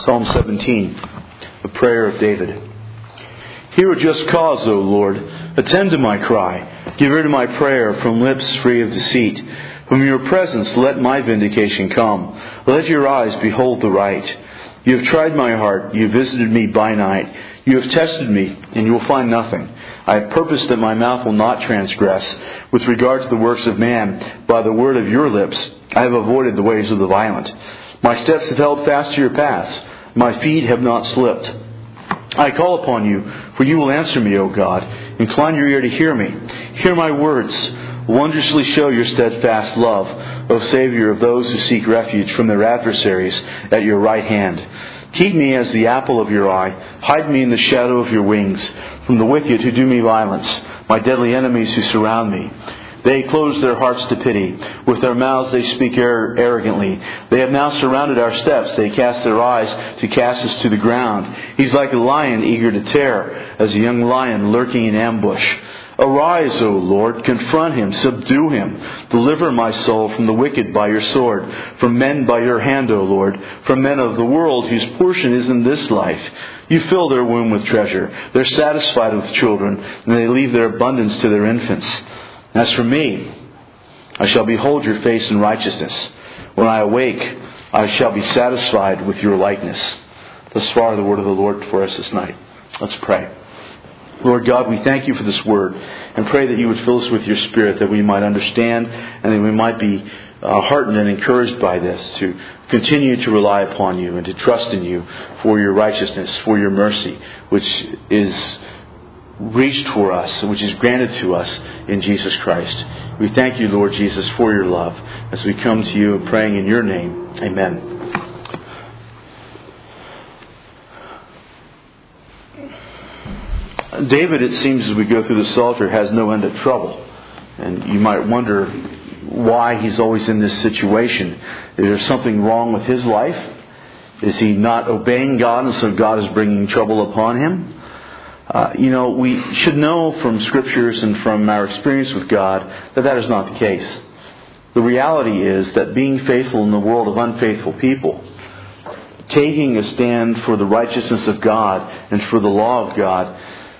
Psalm 17, the prayer of David. Hear a just cause, O Lord. Attend to my cry. Give ear to my prayer from lips free of deceit. From your presence let my vindication come. Let your eyes behold the right. You have tried my heart. You have visited me by night. You have tested me, and you will find nothing. I have purposed that my mouth will not transgress. With regard to the works of man, by the word of your lips, I have avoided the ways of the violent. My steps have held fast to your paths. My feet have not slipped. I call upon you, for you will answer me, O God. Incline your ear to hear me. Hear my words. Wondrously show your steadfast love, O Savior of those who seek refuge from their adversaries at your right hand. Keep me as the apple of your eye. Hide me in the shadow of your wings from the wicked who do me violence, my deadly enemies who surround me. They close their hearts to pity. With their mouths they speak arrogantly. They have now surrounded our steps. They cast their eyes to cast us to the ground. He's like a lion eager to tear, as a young lion lurking in ambush. Arise, O Lord, confront him, subdue him. Deliver my soul from the wicked by your sword, from men by your hand, O Lord, from men of the world whose portion is in this life. You fill their womb with treasure. They're satisfied with children, and they leave their abundance to their infants. As for me, I shall behold your face in righteousness. When I awake, I shall be satisfied with your likeness. Thus far, the word of the Lord for us this night. Let's pray. Lord God, we thank you for this word and pray that you would fill us with your Spirit, that we might understand and that we might be heartened and encouraged by this, to continue to rely upon you and to trust in you for your righteousness, for your mercy, which is reached for us, which is granted to us in Jesus Christ. We thank you, Lord Jesus, for your love as we come to you praying in your name. Amen. David, it seems as we go through the Psalter, has no end of trouble. And you might wonder why he's always in this situation. Is there something wrong with his life? Is he not obeying God and so God is bringing trouble upon him? We should know from Scriptures and from our experience with God that is not the case. The reality is that being faithful in the world of unfaithful people, taking a stand for the righteousness of God and for the law of God,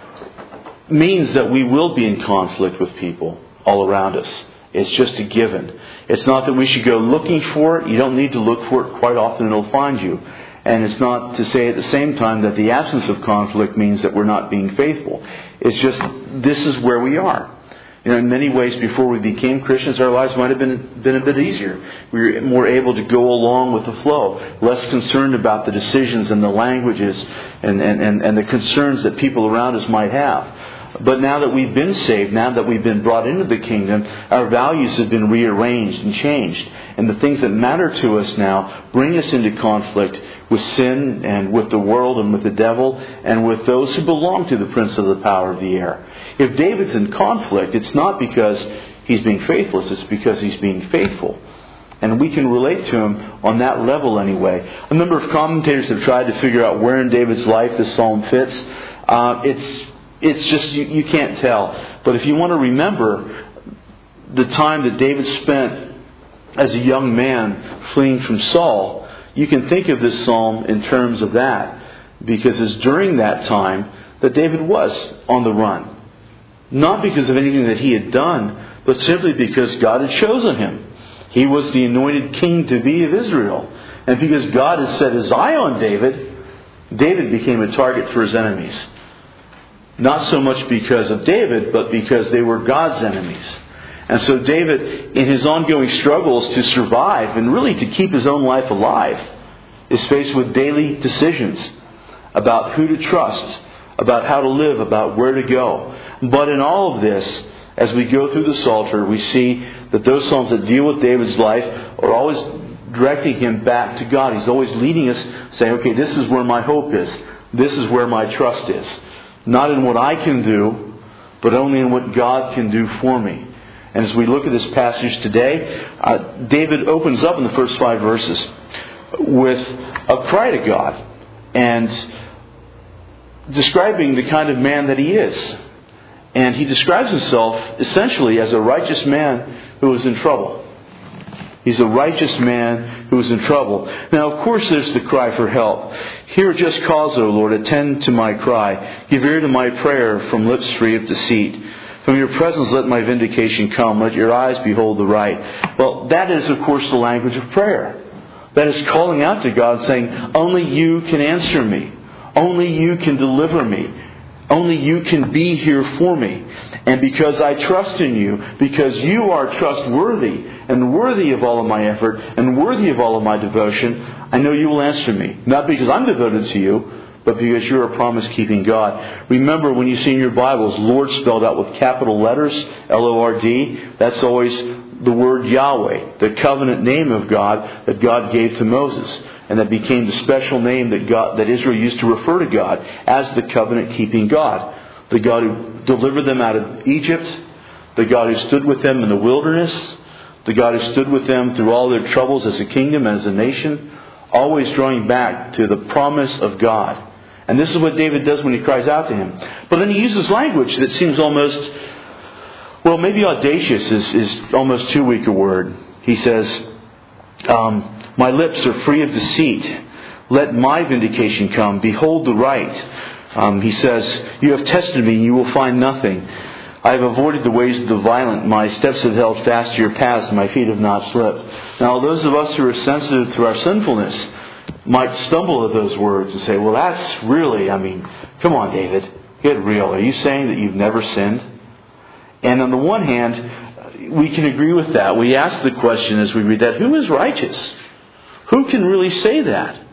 means that we will be in conflict with people all around us. It's just a given. It's not that we should go looking for it. You don't need to look for it. Quite often it'll find you. And it's not to say at the same time that the absence of conflict means that we're not being faithful. It's just, this is where we are. In many ways, before we became Christians, our lives might have been a bit easier. We were more able to go along with the flow, less concerned about the decisions and the languages and the concerns that people around us might have. But now that we've been saved, now that we've been brought into the kingdom, our values have been rearranged and changed. And the things that matter to us now bring us into conflict with sin and with the world and with the devil and with those who belong to the prince of the power of the air. If David's in conflict, it's not because he's being faithless, it's because he's being faithful. And we can relate to him on that level anyway. A number of commentators have tried to figure out where in David's life this psalm fits. It's just, you can't tell. But if you want to remember the time that David spent as a young man fleeing from Saul, you can think of this psalm in terms of that. Because it's during that time that David was on the run. Not because of anything that he had done, but simply because God had chosen him. He was the anointed king to be of Israel. And because God had set his eye on David, David became a target for his enemies. Not so much because of David, but because they were God's enemies. And so David, in his ongoing struggles to survive and really to keep his own life alive, is faced with daily decisions about who to trust, about how to live, about where to go. But in all of this, as we go through the Psalter, we see that those psalms that deal with David's life are always directing him back to God. He's always leading us, saying, okay, this is where my hope is. This is where my trust is. Not in what I can do, but only in what God can do for me. And as we look at this passage today, David opens up in the first 5 verses with a cry to God and describing the kind of man that he is. And he describes himself essentially as a righteous man who is in trouble. He's a righteous man who is in trouble. Now, of course, there's the cry for help. Hear just cause, O Lord. Attend to my cry. Give ear to my prayer from lips free of deceit. From your presence let my vindication come. Let your eyes behold the right. Well, that is, of course, the language of prayer. That is calling out to God, saying, only you can answer me. Only you can deliver me. Only you can be here for me. And because I trust in you, because you are trustworthy and worthy of all of my effort and worthy of all of my devotion, I know you will answer me. Not because I'm devoted to you, but because you're a promise-keeping God. Remember, when you see in your Bibles, Lord spelled out with capital letters, L-O-R-D, that's always the word Yahweh, the covenant name of God that God gave to Moses. And that became the special name that Israel used to refer to God as the covenant-keeping God. The God who delivered them out of Egypt. The God who stood with them in the wilderness. The God who stood with them through all their troubles as a kingdom and as a nation. Always drawing back to the promise of God. And this is what David does when he cries out to Him. But then he uses language that seems almost, well, maybe audacious is almost too weak a word. He says, my lips are free of deceit. Let my vindication come. Behold the right. He says, you have tested me and you will find nothing. I have avoided the ways of the violent. My steps have held fast to your paths and my feet have not slipped. Now, those of us who are sensitive to our sinfulness might stumble at those words and say, well, that's really, come on, David, get real. Are you saying that you've never sinned? And on the one hand, we can agree with that. We ask the question as we read that, who is righteous? Who can really say that?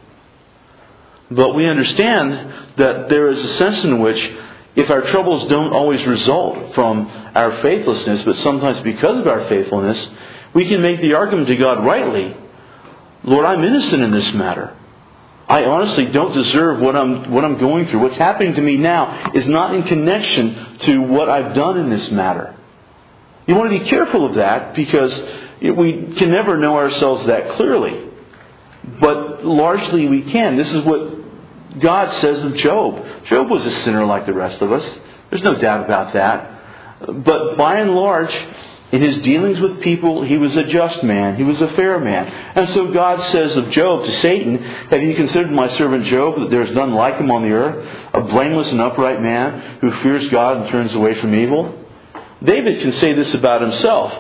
But we understand that there is a sense in which if our troubles don't always result from our faithlessness, but sometimes because of our faithfulness, we can make the argument to God rightly, Lord, I'm innocent in this matter. I honestly don't deserve what I'm going through. What's happening to me now is not in connection to what I've done in this matter. You want to be careful of that because we can never know ourselves that clearly. But largely we can. This is what God says of Job. Job was a sinner like the rest of us. There's no doubt about that. But by and large, in his dealings with people, he was a just man. He was a fair man. And so God says of Job to Satan, have you considered my servant Job, that there is none like him on the earth, a blameless and upright man who fears God and turns away from evil? David can say this about himself.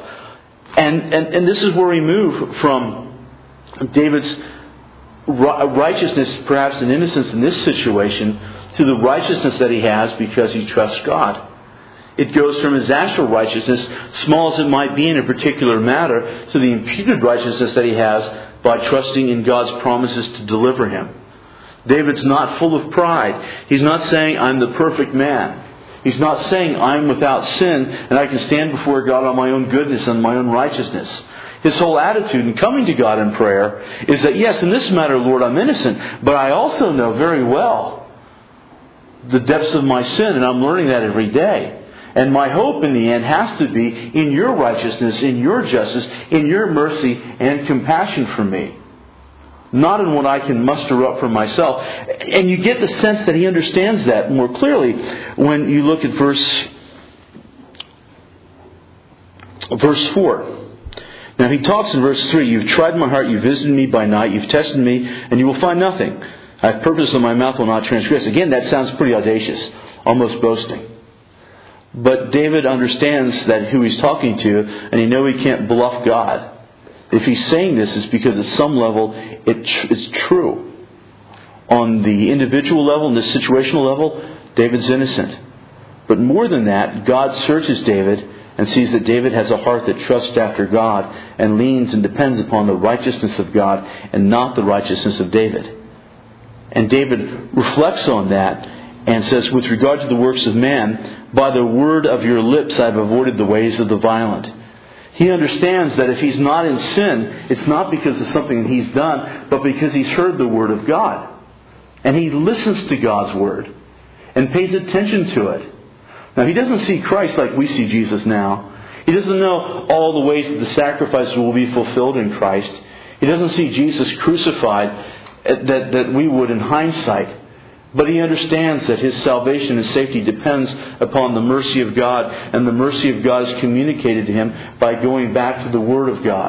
And this is where we move from David's righteousness, perhaps an innocence in this situation, to the righteousness that he has because he trusts God. It goes from his actual righteousness, small as it might be in a particular matter, to the imputed righteousness that he has by trusting in God's promises to deliver him. David's not full of pride. He's not saying, I'm the perfect man. He's not saying, I'm without sin and I can stand before God on my own goodness and my own righteousness. His whole attitude in coming to God in prayer is that, yes, in this matter, Lord, I'm innocent, but I also know very well the depths of my sin, and I'm learning that every day. And my hope in the end has to be in your righteousness, in your justice, in your mercy and compassion for me. Not in what I can muster up for myself. And you get the sense that he understands that more clearly when you look at verse 4. Now he talks in verse 3, you've tried my heart, you've visited me by night, you've tested me, and you will find nothing. I have purpose in my mouth will not transgress. Again, that sounds pretty audacious, almost boasting. But David understands that who he's talking to, and he knows he can't bluff God. If he's saying this, it's because at some level it's true. On the individual level, on the situational level, David's innocent. But more than that, God searches David and sees that David has a heart that trusts after God and leans and depends upon the righteousness of God and not the righteousness of David. And David reflects on that and says, with regard to the works of man, by the word of your lips I have avoided the ways of the violent. He understands that if he's not in sin, it's not because of something he's done, but because he's heard the word of God. And he listens to God's word and pays attention to it. Now, he doesn't see Christ like we see Jesus now. He doesn't know all the ways that the sacrifice will be fulfilled in Christ. He doesn't see Jesus crucified that we would in hindsight. But he understands that his salvation and safety depends upon the mercy of God. And the mercy of God is communicated to him by going back to the Word of God.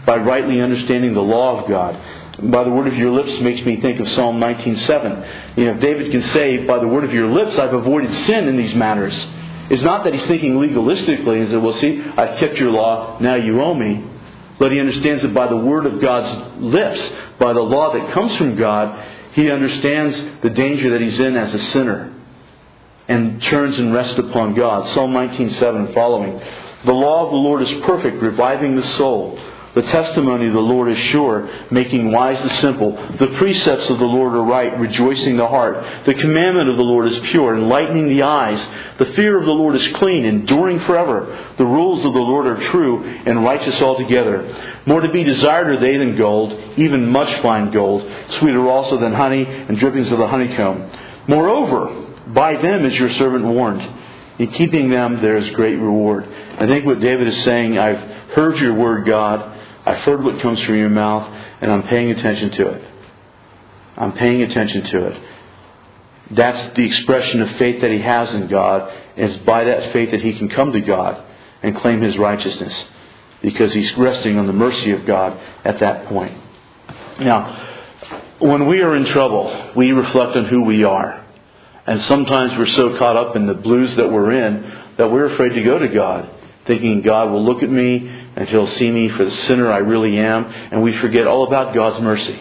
by rightly understanding the law of God. By the word of your lips makes me think of Psalm 19:7. If David can say, by the word of your lips I've avoided sin in these matters, it's not that he's thinking legalistically and said, well, see, I've kept your law, now you owe me. But he understands that by the word of God's lips, by the law that comes from God, he understands the danger that he's in as a sinner and turns and rests upon God. Psalm 19:7 following. The law of the Lord is perfect, reviving the soul. The testimony of the Lord is sure, making wise the simple. The precepts of the Lord are right, rejoicing the heart. The commandment of the Lord is pure, enlightening the eyes. The fear of the Lord is clean, enduring forever. The rules of the Lord are true and righteous altogether. More to be desired are they than gold, even much fine gold, sweeter also than honey and drippings of the honeycomb. Moreover, by them is your servant warned. In keeping them there is great reward. I think what David is saying, I've heard your word, God. I've heard what comes from your mouth, and I'm paying attention to it. I'm paying attention to it. That's the expression of faith that he has in God. And it's by that faith that he can come to God and claim his righteousness, because he's resting on the mercy of God at that point. Now, when we are in trouble, we reflect on who we are. And sometimes we're so caught up in the blues that we're in that we're afraid to go to God, thinking God will look at me and He'll see me for the sinner I really am. And we forget all about God's mercy.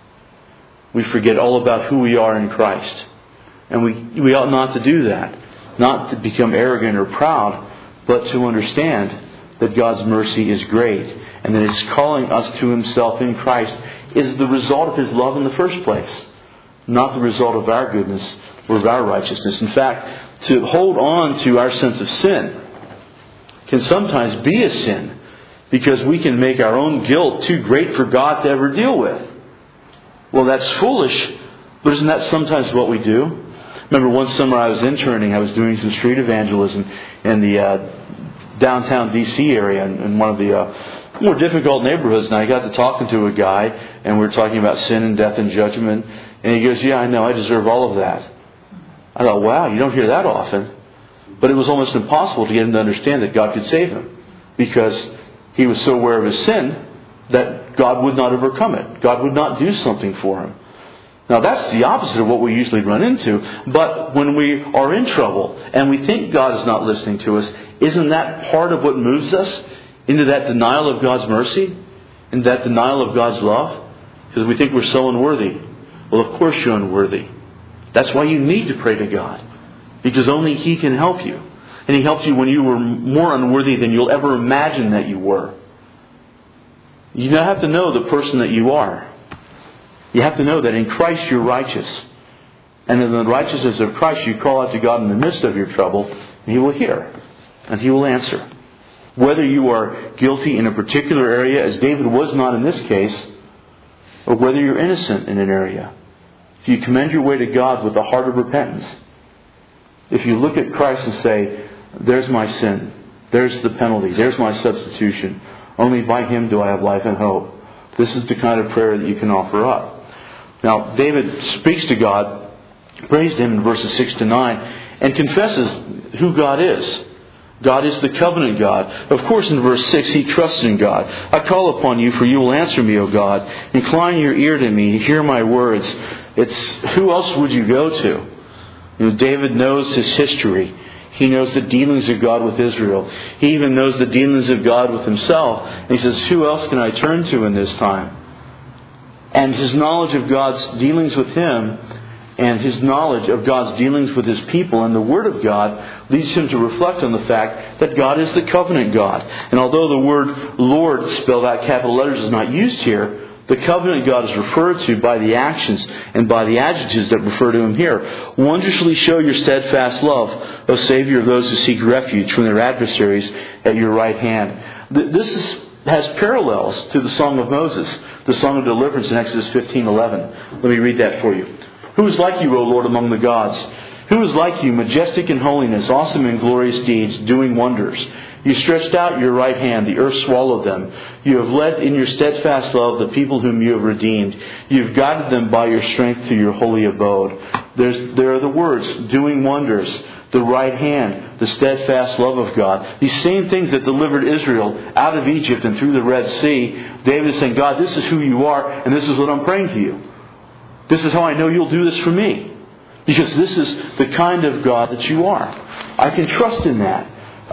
We forget all about who we are in Christ. And we ought not to do that. Not to become arrogant or proud, but to understand that God's mercy is great. And that His calling us to Himself in Christ is the result of His love in the first place. Not the result of our goodness or of our righteousness. In fact, to hold on to our sense of sin can sometimes be a sin, because we can make our own guilt too great for God to ever deal with. Well, that's foolish, but isn't that sometimes what we do? Remember one summer I was interning, I was doing some street evangelism in the downtown D.C. area, in one of the more difficult neighborhoods, and I got to talking to a guy, and we were talking about sin and death and judgment, and he goes, yeah, I know, I deserve all of that. I thought, wow, you don't hear that often. But it was almost impossible to get him to understand that God could save him, because he was so aware of his sin that God would not overcome it. God would not do something for him. Now that's the opposite of what we usually run into. But when we are in trouble and we think God is not listening to us, isn't that part of what moves us into that denial of God's mercy and that denial of God's love? Because we think we're so unworthy. Well, of course you're unworthy. That's why you need to pray to God, because only He can help you. And He helped you when you were more unworthy than you'll ever imagine that you were. You now have to know the person that you are. You have to know that in Christ you're righteous. And in the righteousness of Christ you call out to God in the midst of your trouble, and He will hear. And He will answer. Whether you are guilty in a particular area, as David was not in this case, or whether you're innocent in an area. If you commend your way to God with a heart of repentance, if you look at Christ and say, there's my sin, there's the penalty, there's my substitution, only by Him do I have life and hope. This is the kind of prayer that you can offer up. Now, David speaks to God, prays to Him in verses 6 to 9, and confesses who God is. God is the covenant God. Of course, in verse 6, he trusts in God. I call upon you, for you will answer me, O God. Incline your ear to me, hear my words. Who else would you go to? David knows his history. He knows the dealings of God with Israel. He even knows the dealings of God with himself. And he says, who else can I turn to in this time? And his knowledge of God's dealings with him and his knowledge of God's dealings with His people and the Word of God leads him to reflect on the fact that God is the covenant God. And although the word Lord, spelled out capital letters, is not used here, the covenant God is referred to by the actions and by the adjectives that refer to Him here. Wondrously show your steadfast love, O Savior of those who seek refuge from their adversaries at your right hand. This has parallels to the Song of Moses, the Song of Deliverance in Exodus 15:11. Let me read that for you. Who is like you, O Lord, among the gods? Who is like you, majestic in holiness, awesome in glorious deeds, doing wonders? You stretched out your right hand, the earth swallowed them. You have led in your steadfast love the people whom you have redeemed. You have guided them by your strength to your holy abode. There are the words, doing wonders. the right hand, the steadfast love of God. These same things that delivered Israel out of Egypt and through the Red Sea. David is saying, God, this is who you are, and this is what I'm praying to you. This is how I know you'll do this for me. Because this is the kind of God that you are. I can trust in that.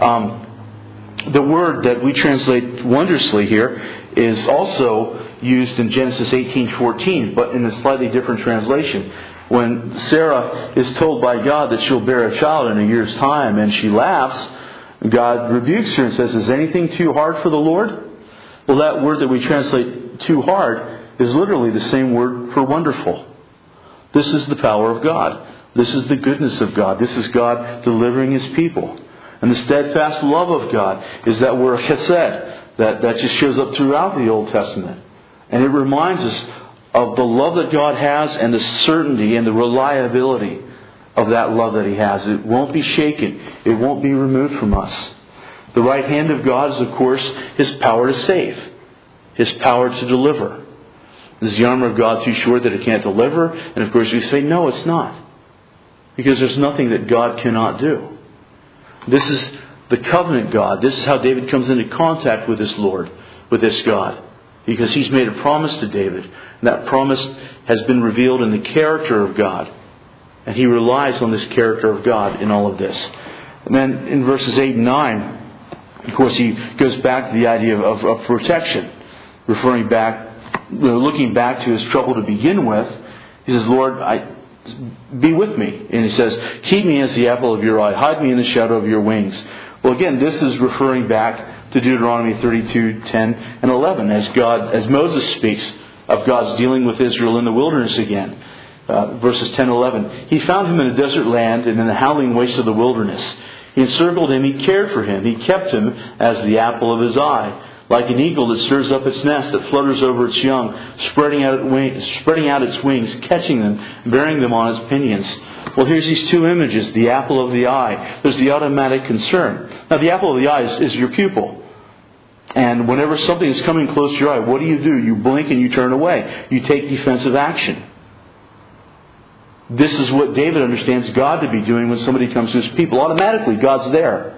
The word that we translate wondrously here is also used in Genesis 18:14, but in a slightly different translation. When Sarah is told by God that she'll bear a child in a year's time, and she laughs, God rebukes her and says, is anything too hard for the Lord? Well, that word that we translate too hard is literally the same word for wonderful. This is the power of God. This is the goodness of God. This is God delivering His people. And the steadfast love of God is that word chesed that just shows up throughout the Old Testament. And it reminds us of the love that God has and the certainty and the reliability of that love that He has. It won't be shaken. It won't be removed from us. The right hand of God is, of course, His power to save. His power to deliver. Is the armor of God too short that it can't deliver? And of course we say, no, it's not. Because there's nothing that God cannot do. This is the covenant God. This is how David comes into contact with his Lord, with this God. Because He's made a promise to David. And that promise has been revealed in the character of God. And he relies on this character of God in all of this. And then in verses 8 and 9, of course, he goes back to the idea of protection. Referring back, looking back to his trouble to begin with. He says, Lord, be with me. And he says, keep me as the apple of your eye. Hide me in the shadow of your wings. Well, again, this is referring back to Deuteronomy 32:10 and 11. As Moses speaks of God's dealing with Israel in the wilderness again. Verses 10 and 11. He found him in a desert land and in the howling waste of the wilderness. He encircled him. He cared for him. He kept him as the apple of his eye. Like an eagle that stirs up its nest, that flutters over its young, spreading out its wings, catching them, bearing them on its pinions. Well, here's these two images, the apple of the eye. There's the automatic concern. Now, the apple of the eye is your pupil. And whenever something is coming close to your eye, what do? You blink and you turn away. You take defensive action. This is what David understands God to be doing when somebody comes to his people. Automatically, God's there.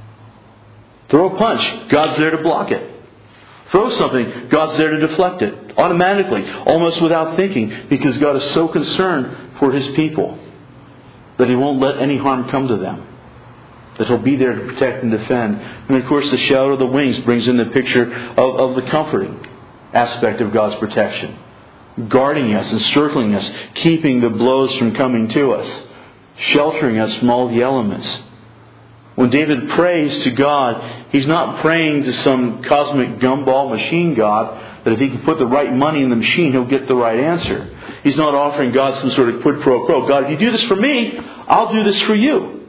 Throw a punch, God's there to block it. Throw something, God's there to deflect it. Automatically, almost without thinking, because God is so concerned for His people that He won't let any harm come to them. That He'll be there to protect and defend. And of course, the shadow of the wings brings in the picture of the comforting aspect of God's protection. Guarding us, encircling us, keeping the blows from coming to us. Sheltering us from all the elements. When David prays to God, he's not praying to some cosmic gumball machine God that if he can put the right money in the machine, he'll get the right answer. He's not offering God some sort of quid pro quo. God, if you do this for me, I'll do this for you.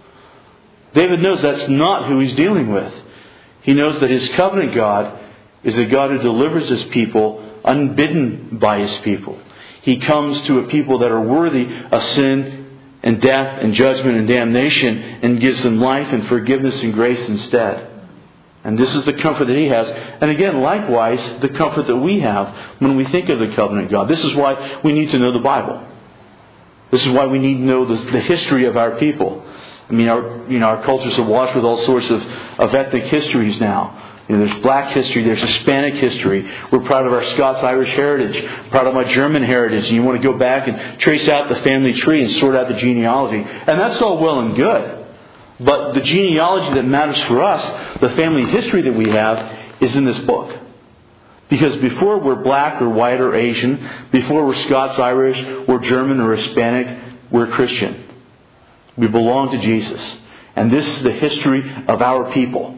David knows that's not who he's dealing with. He knows that his covenant God is a God who delivers His people unbidden by His people. He comes to a people that are worthy of sin and death and judgment and damnation, and gives them life and forgiveness and grace instead. And this is the comfort that He has. And again, likewise, the comfort that we have when we think of the covenant God. This is why we need to know the Bible. This is why we need to know the history of our people. I mean, our culture's awash with all sorts of ethnic histories now. There's black history, there's Hispanic history. We're proud of our Scots-Irish heritage, proud of my German heritage. And you want to go back and trace out the family tree and sort out the genealogy. And that's all well and good. But the genealogy that matters for us, the family history that we have, is in this book. Because before we're black or white or Asian, before we're Scots-Irish or German or Hispanic, we're Christian. We belong to Jesus. And this is the history of our people.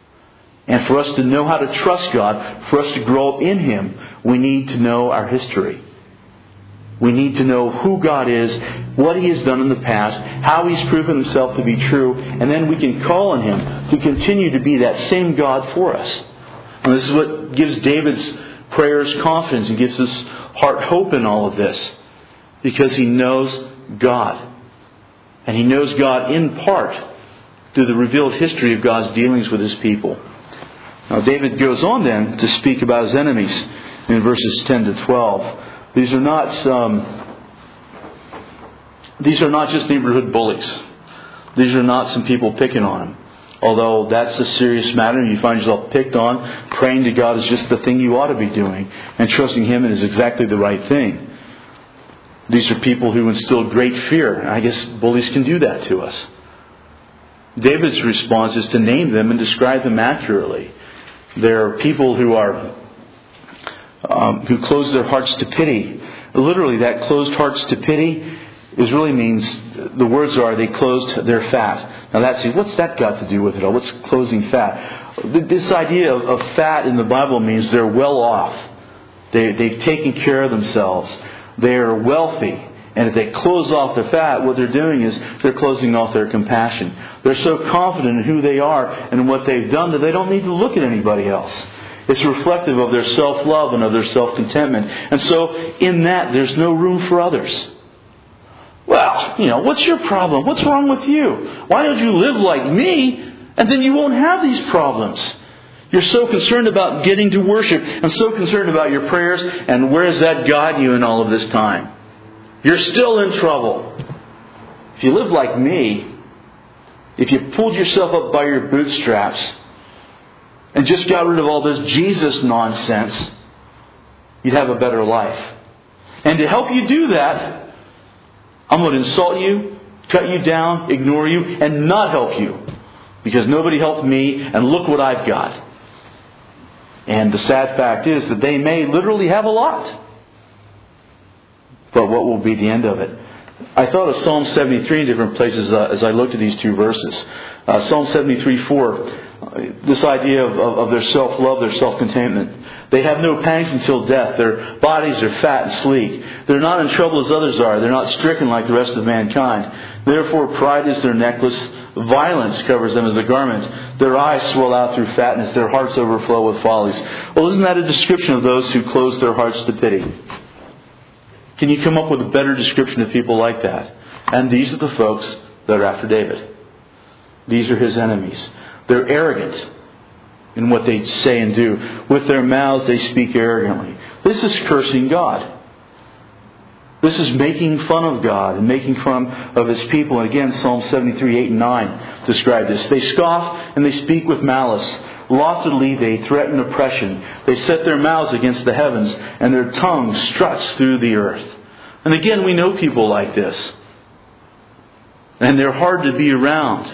And for us to know how to trust God, for us to grow up in Him, we need to know our history. We need to know who God is, what He has done in the past, how He's proven Himself to be true, and then we can call on Him to continue to be that same God for us. And this is what gives David's prayers confidence and gives his heart hope in all of this. Because he knows God. And he knows God in part through the revealed history of God's dealings with His people. Now David goes on then to speak about his enemies in verses 10 to 12. These are not just neighborhood bullies. These are not some people picking on him. Although that's a serious matter, and you find yourself picked on, praying to God is just the thing you ought to be doing, and trusting Him is exactly the right thing. These are people who instill great fear. I guess bullies can do that to us. David's response is to name them and describe them accurately. There are people who close their hearts to pity. Literally, that closed hearts to pity really means, the words are, they closed their fat. Now what's that got to do with it all? What's closing fat? This idea of fat in the Bible means they're well off. They've taken care of themselves. They're wealthy. And if they close off their fat, what they're doing is they're closing off their compassion. They're so confident in who they are and what they've done that they don't need to look at anybody else. It's reflective of their self-love and of their self-contentment. And so in that, there's no room for others. Well, what's your problem? What's wrong with you? Why don't you live like me? And then you won't have these problems. You're so concerned about getting to worship and so concerned about your prayers. And where has that got you in all of this time? You're still in trouble. If you live like me, if you pulled yourself up by your bootstraps and just got rid of all this Jesus nonsense, you'd have a better life. And to help you do that, I'm going to insult you, cut you down, ignore you, and not help you. Because nobody helped me, and look what I've got. And the sad fact is that they may literally have a lot. But what will be the end of it? I thought of Psalm 73 in different places as I looked at these two verses. Psalm 73:4, this idea of their self-love, their self-contentment. They have no pangs until death. Their bodies are fat and sleek. They're not in trouble as others are. They're not stricken like the rest of mankind. Therefore pride is their necklace. Violence covers them as a garment. Their eyes swell out through fatness. Their hearts overflow with follies. Well, isn't that a description of those who close their hearts to pity? Can you come up with a better description of people like that? And these are the folks that are after David. These are his enemies. They're arrogant in what they say and do. With their mouths they speak arrogantly. This is cursing God. This is making fun of God and making fun of His people. And again, Psalm 73:8-9 describe this. They scoff and they speak with malice. Loftily they threaten oppression. They set their mouths against the heavens, and their tongue struts through the earth. And again, we know people like this. And they're hard to be around.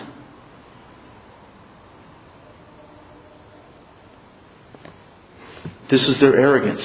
This is their arrogance.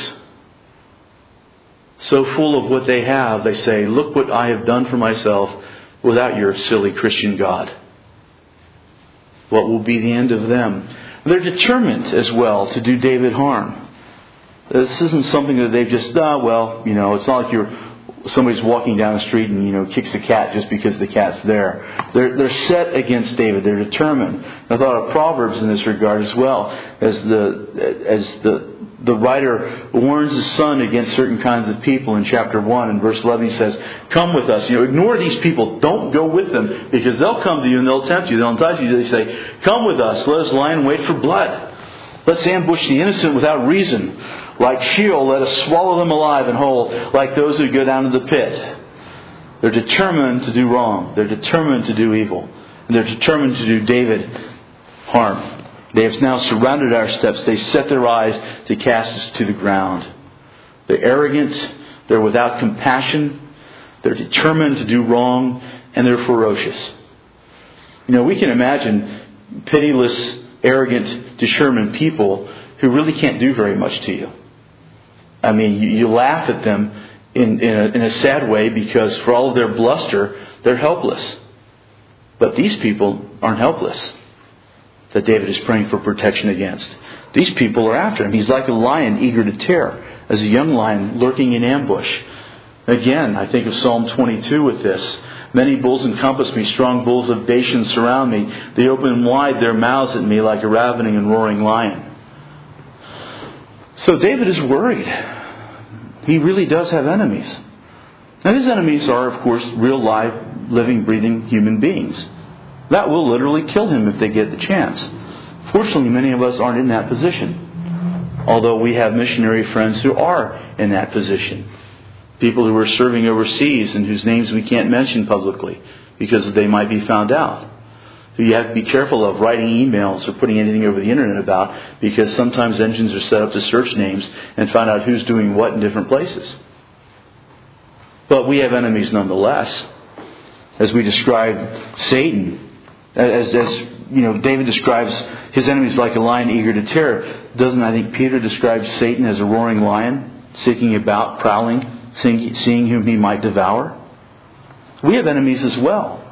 So full of what they have, they say, look what I have done for myself without your silly Christian God. What will be the end of them? They're determined as well to do David harm. This isn't something that they've just, it's not like somebody's walking down the street and, kicks a cat just because the cat's there. They're set against David. They're determined. I thought of Proverbs in this regard as well. As the writer warns his son against certain kinds of people in chapter 1 and verse 11, he says, come with us. Ignore these people. Don't go with them, because they'll come to you and they'll tempt you. They'll entice you. They say, come with us. Let us lie in wait for blood. Let's ambush the innocent without reason. Like Sheol, let us swallow them alive and whole, like those who go down to the pit. They're determined to do wrong. They're determined to do evil. And they're determined to do David harm. They have now surrounded our steps. They set their eyes to cast us to the ground. They're arrogant. They're without compassion. They're determined to do wrong. And they're ferocious. We can imagine pitiless, arrogant, determined people who really can't do very much to you. I mean, you laugh at them in a sad way, because for all of their bluster, they're helpless. But these people aren't helpless, that David is praying for protection against. These people are after him. He's like a lion eager to tear, as a young lion lurking in ambush. Again, I think of Psalm 22 with this. Many bulls encompass me, strong bulls of Bashan surround me. They open wide their mouths at me like a ravening and roaring lion. So David is worried. He really does have enemies. And his enemies are, of course, real, live, living, breathing human beings. That will literally kill him if they get the chance. Fortunately, many of us aren't in that position. Although we have missionary friends who are in that position. People who are serving overseas and whose names we can't mention publicly, because they might be found out. Who you have to be careful of writing emails or putting anything over the internet about, because sometimes engines are set up to search names and find out who's doing what in different places. But we have enemies nonetheless. As we describe Satan, as David describes his enemies like a lion eager to tear. Doesn't, I think, Peter describe Satan as a roaring lion, seeking about, prowling, seeing whom he might devour? We have enemies as well.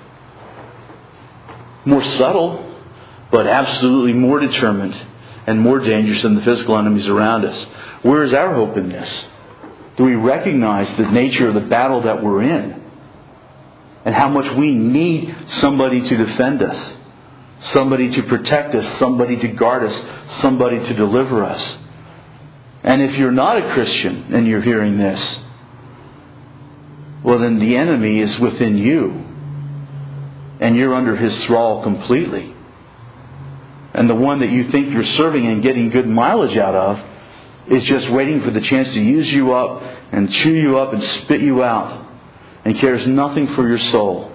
More subtle, but absolutely more determined and more dangerous than the physical enemies around us. Where is our hope in this? Do we recognize the nature of the battle that we're in? And how much we need somebody to defend us, somebody to protect us, somebody to guard us, somebody to deliver us. And if you're not a Christian and you're hearing this, well, then the enemy is within you. And you're under his thrall completely. And the one that you think you're serving and getting good mileage out of is just waiting for the chance to use you up and chew you up and spit you out, and cares nothing for your soul.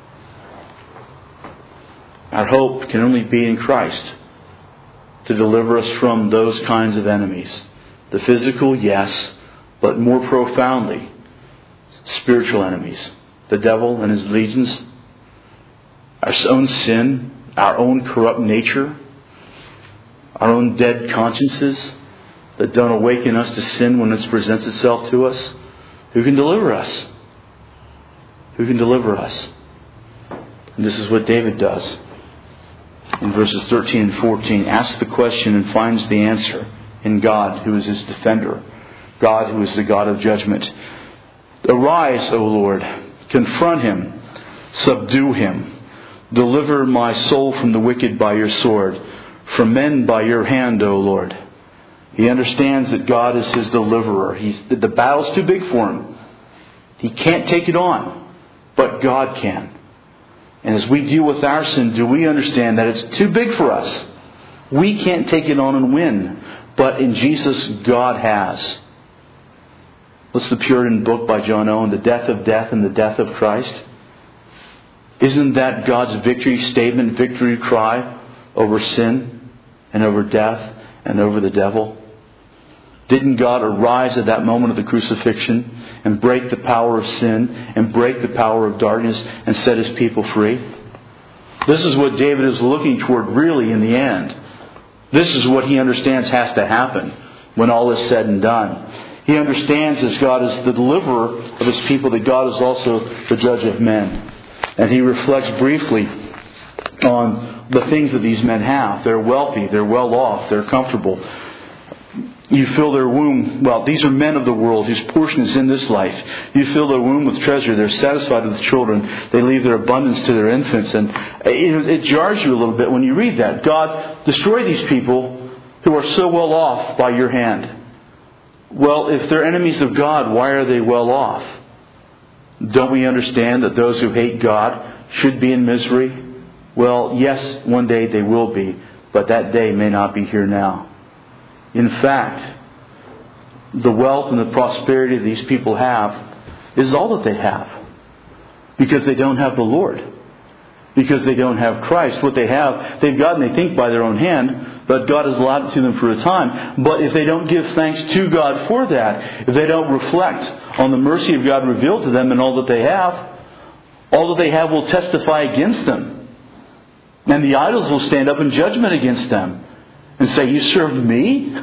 Our hope can only be in Christ to deliver us from those kinds of enemies. The physical, yes, but more profoundly, spiritual enemies. The devil and his legions, our own sin, our own corrupt nature, our own dead consciences that don't awaken us to sin when it presents itself to us. Who can deliver us? Who can deliver us? And this is what David does. In verses 13 and 14, asks the question and finds the answer in God, who is his defender. God, who is the God of judgment. Arise, O Lord, confront him, subdue him. Deliver my soul from the wicked by your sword, from men by your hand, O Lord. He understands that God is his deliverer. The battle's too big for him. He can't take it on, but God can. And as we deal with our sin, do we understand that it's too big for us? We can't take it on and win, but in Jesus, God has. What's the Puritan book by John Owen? The Death of Death and the Death of Christ. Isn't that God's victory statement, victory cry over sin and over death and over the devil? Didn't God arise at that moment of the crucifixion and break the power of sin and break the power of darkness and set his people free? This is what David is looking toward really in the end. This is what he understands has to happen when all is said and done. He understands as God is the deliverer of his people, that God is also the judge of men. And he reflects briefly on the things that these men have. They're wealthy, they're well off, they're comfortable. You fill their womb. Well, these are men of the world whose portion is in this life. You fill their womb with treasure. They're satisfied with children. They leave their abundance to their infants. And it jars you a little bit when you read that. God, destroy these people who are so well off by your hand. Well, if they're enemies of God, why are they well off? Don't we understand that those who hate God should be in misery? Well, yes, one day they will be, but that day may not be here now. In fact, the wealth and the prosperity that these people have is all that they have, because they don't have the Lord, because they don't have Christ. What they have, they've gotten, they think, by their own hand, but God has allowed it to them for a time. But if they don't give thanks to God for that, if they don't reflect on the mercy of God revealed to them and all that they have will testify against them. And the idols will stand up in judgment against them and say, you served me?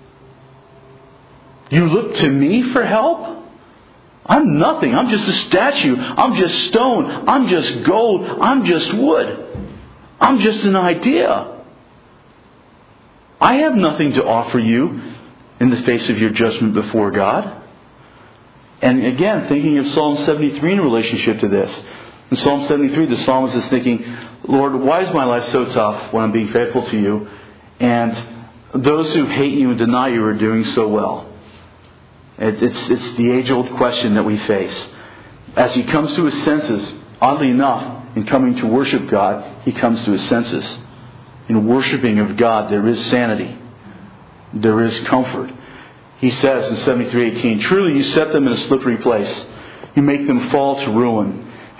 You look to me for help? I'm nothing. I'm just a statue. I'm just stone. I'm just gold. I'm just wood. I'm just an idea. I have nothing to offer you in the face of your judgment before God. And again, thinking of Psalm 73 in relationship to this. In Psalm 73, the psalmist is thinking, Lord, why is my life so tough when I'm being faithful to you? And those who hate you and deny you are doing so well. It's the age-old question that we face. As he comes to his senses, oddly enough, in coming to worship God, he comes to his senses. In worshiping of God, there is sanity. There is comfort. He says in 73:18, truly you set them in a slippery place. You make them fall to ruin.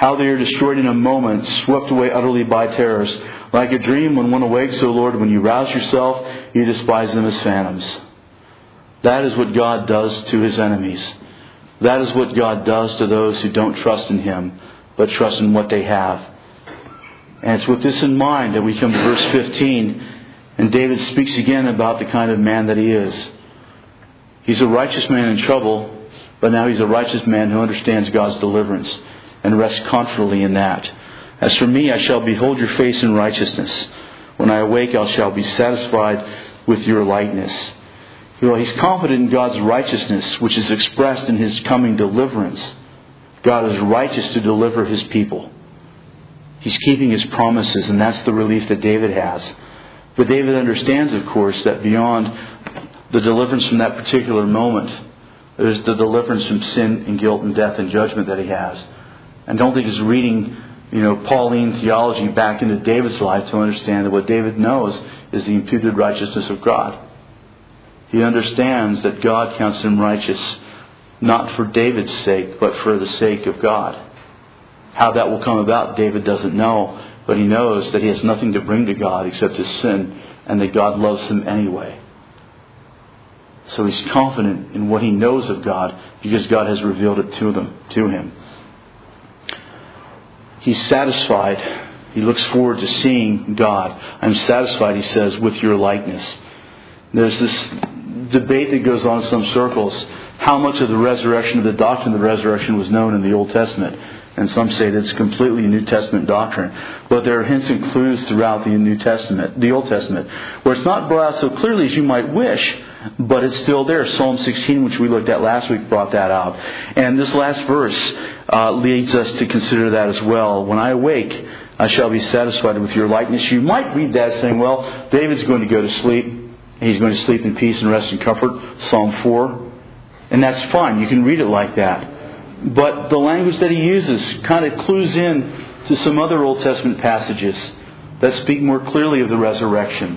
how they are destroyed in a moment, swept away utterly by terrors. Like a dream when one awakes, O Lord, when you rouse yourself, you despise them as phantoms. That is what God does to His enemies. That is what God does to those who don't trust in Him, but trust in what they have. And it's with this in mind that we come to verse 15, and David speaks again about the kind of man that he is. He's a righteous man in trouble, but now he's a righteous man who understands God's deliverance and rests confidently in that. As for me, I shall behold your face in righteousness. When I awake, I shall be satisfied with your likeness. Well, he's confident in God's righteousness, which is expressed in His coming deliverance. God is righteous to deliver His people. He's keeping His promises, and that's the relief that David has. But David understands, of course, that beyond the deliverance from that particular moment, there's the deliverance from sin and guilt and death and judgment that he has. And don't think he's reading, Pauline theology back into David's life to understand that what David knows is the imputed righteousness of God. He understands that God counts him righteous, not for David's sake, but for the sake of God. How that will come about, David doesn't know, but he knows that he has nothing to bring to God except his sin, and that God loves him anyway. So he's confident in what he knows of God because God has revealed it to him. He's satisfied. He looks forward to seeing God. I'm satisfied, he says, with your likeness. There's this debate that goes on in some circles. How much of the resurrection, of the doctrine of the resurrection, was known in the Old Testament? And some say that it's completely New Testament doctrine. But there are hints and clues throughout the Old Testament, where it's not brought out so clearly as you might wish, but it's still there. Psalm 16, which we looked at last week, brought that out. And this last verse leads us to consider that as well. When I awake, I shall be satisfied with your likeness. You might read that saying, well, David's going to go to sleep. He's going to sleep in peace and rest and comfort. Psalm 4. And that's fine. You can read it like that. But the language that he uses kind of clues in to some other Old Testament passages that speak more clearly of the resurrection.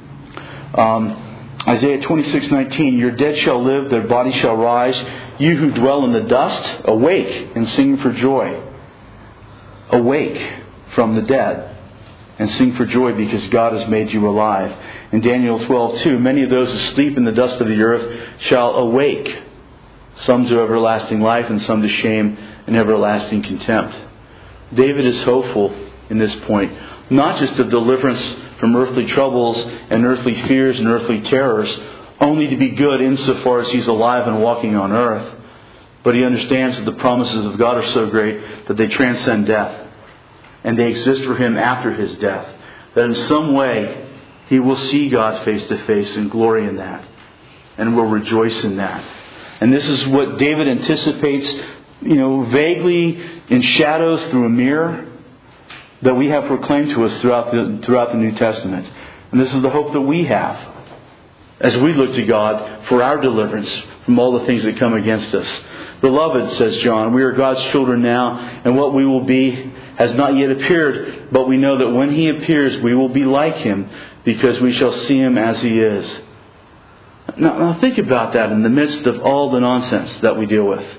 Isaiah 26:19, your dead shall live, their bodies shall rise. You who dwell in the dust, awake and sing for joy. Awake from the dead and sing for joy because God has made you alive. In Daniel 12:2, many of those who sleep in the dust of the earth shall awake. Some to everlasting life and some to shame and everlasting contempt. David is hopeful in this point, not just of deliverance from earthly troubles and earthly fears and earthly terrors, only to be good insofar as he's alive and walking on earth, but he understands that the promises of God are so great that they transcend death, and they exist for him after his death, that in some way he will see God face to face and glory in that, and will rejoice in that. And this is what David anticipates, vaguely in shadows through a mirror that we have proclaimed to us throughout the New Testament. And this is the hope that we have as we look to God for our deliverance from all the things that come against us. Beloved, says John, we are God's children now, and what we will be has not yet appeared, but we know that when He appears, we will be like Him, because we shall see Him as He is. Now think about that in the midst of all the nonsense that we deal with.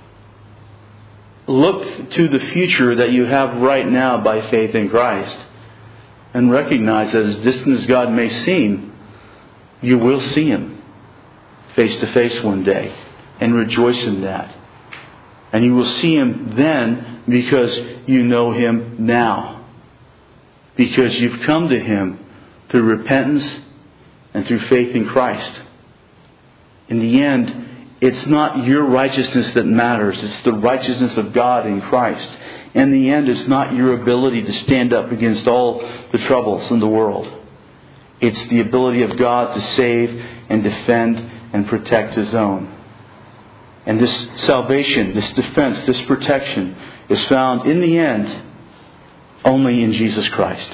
Look to the future that you have right now by faith in Christ, and recognize that as distant as God may seem, you will see Him face to face one day, and rejoice in that. And you will see Him then because you know Him now. Because you've come to Him through repentance and through faith in Christ. In the end, it's not your righteousness that matters. It's the righteousness of God in Christ. In the end, it's not your ability to stand up against all the troubles in the world. It's the ability of God to save and defend and protect His own. And this salvation, this defense, this protection is found in the end only in Jesus Christ.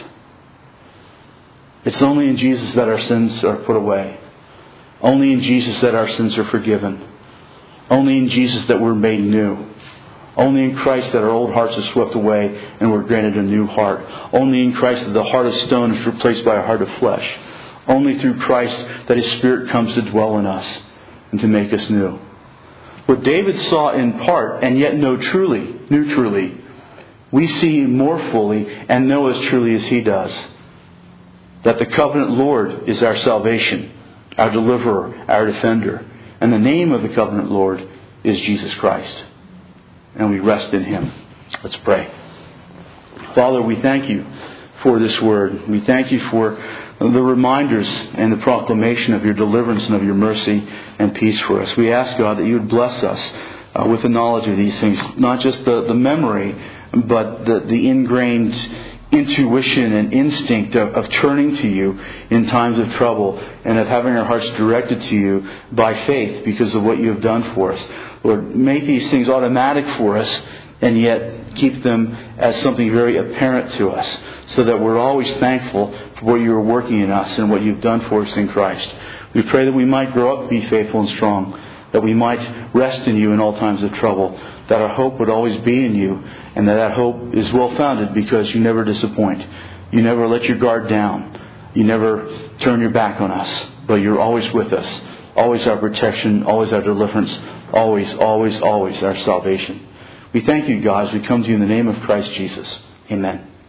It's only in Jesus that our sins are put away. Only in Jesus that our sins are forgiven. Only in Jesus that we're made new. Only in Christ that our old hearts are swept away and we're granted a new heart. Only in Christ that the heart of stone is replaced by a heart of flesh. Only through Christ that His Spirit comes to dwell in us and to make us new. What David saw in part and yet knew truly, we see more fully and know as truly as He does that the covenant Lord is our salvation, our deliverer, our defender. And the name of the covenant Lord is Jesus Christ. And we rest in Him. Let's pray. Father, we thank You for this word. We thank You for the reminders and the proclamation of Your deliverance and of Your mercy and peace for us. We ask, God, that You would bless us with the knowledge of these things, not just the memory, but the ingrained intuition and instinct of turning to You in times of trouble and of having our hearts directed to You by faith because of what You have done for us. Lord, make these things automatic for us and yet keep them as something very apparent to us so that we're always thankful for what You are working in us and what You've done for us in Christ. We pray that we might grow up to be faithful and strong, that we might rest in You in all times of trouble, that our hope would always be in You, and that hope is well-founded because You never disappoint. You never let Your guard down. You never turn Your back on us, but You're always with us, always our protection, always our deliverance, always, always, always our salvation. We thank You, God, as we come to You in the name of Christ Jesus. Amen.